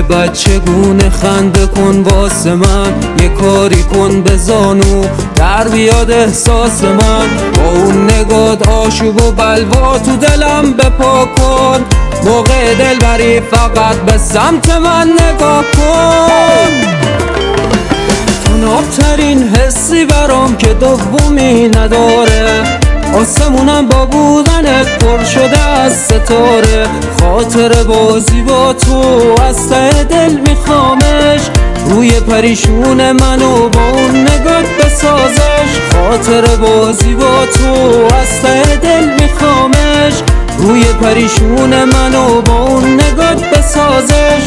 بچگونه خنده کن واسه من، یه کاری کن به زانو در بیاد احساس من. با اون نگات آشوب و بلوا تو دلم بپا کن، موقع دلبری فقط به سمت من نگاه کن. تو نابترین حسی برام که دومی نداره، آسمونم با بودنت پر شده از ستاره. خاطر بازی با تو از ته دل میخوامش، روی پریشون منو با اون نگات بسازش. خاطر بازی با تو از ته دل میخوامش، روی پریشون منو با اون نگات بسازش.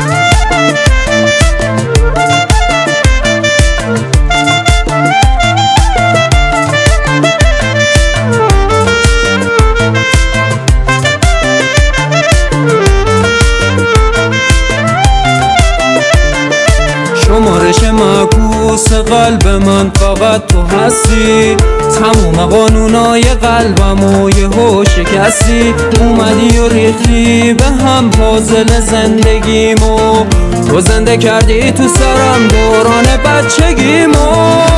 شمارش معکوس قلب من فقط تو هستی، تموم قانونای قلبمو یهو شکستی. اومدی و ریختی به هم پازل زندگیمو، تو زنده کردی تو سرم دوران بچگیمو.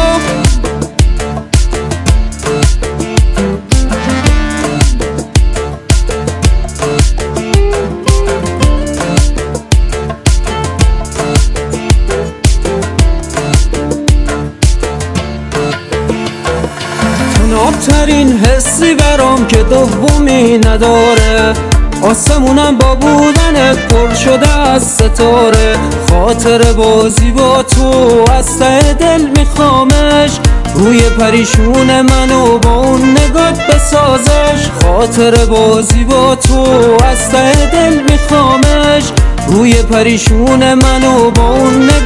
نابترین حسی برام که دومی نداره، آسمونم با بودنت پر شده از ستاره. خاطر بازی با تو از ته دل میخوامش، روی پریشون منو با اون نگات بسازش. خاطر بازی با تو از ته دل میخوامش، روی پریشون منو با اون نگات